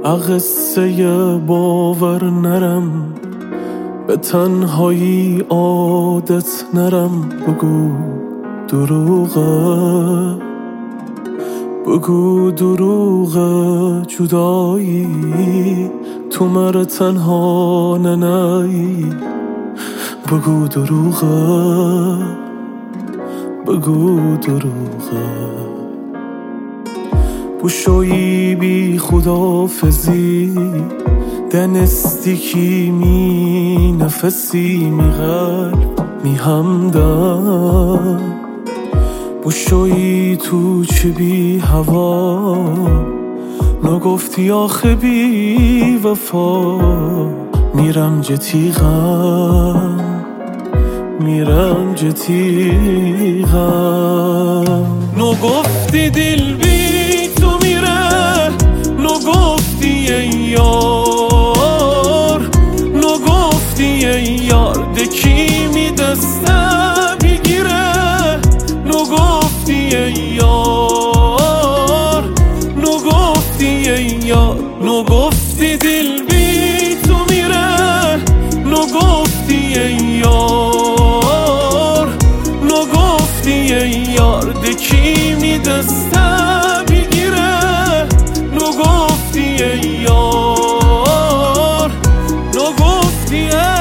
قصه باور نرم، به تنهایی عادت نرم. بگو دروغه، بگو دروغه جدایی، تو مر تنها ننایی. بگو دروغه، بگو دروغه. بوشویی بی خدافزی، دنستیکی می نفسی می قلب می همدم. بوشویی تو چه بی هوا، نگفتی آخه بی وفا. میرم جتیغم، میرم جتیغم. نگفتی دل بی تو میره، نگفتی ای یار، نگفتی ای یار دکی می دسته میگیره. نگفتی ای یار، نگفتی ای یار. نگفتی دل بی تو میره، نگفتی ای یار، نگفتی ای یار دکی می دسته میگیره. نگفتی ای یار، نگفتی ای یار.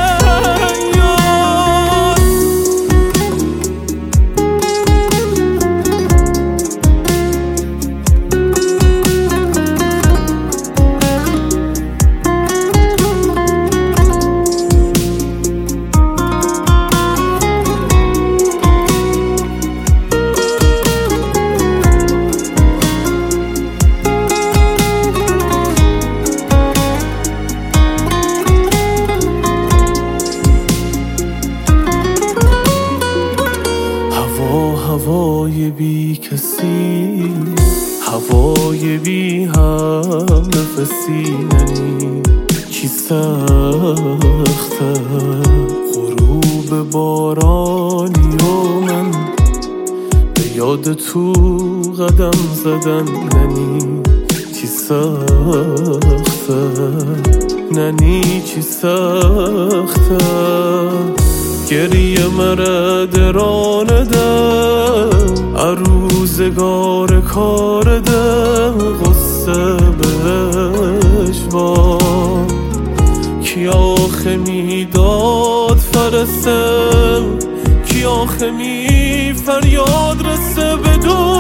هوای بی کسی، هوای بی هم نفسی. ننی چی سخته، غروب بارانی و من به یاد تو قدم زدن. ننی چی سخته، ننی چی سخته. گریه مره درانه ده، عروزگار کار ده. غصه بهش با کی آخه میداد فرسه، کی آخه می فریاد رسه. بدون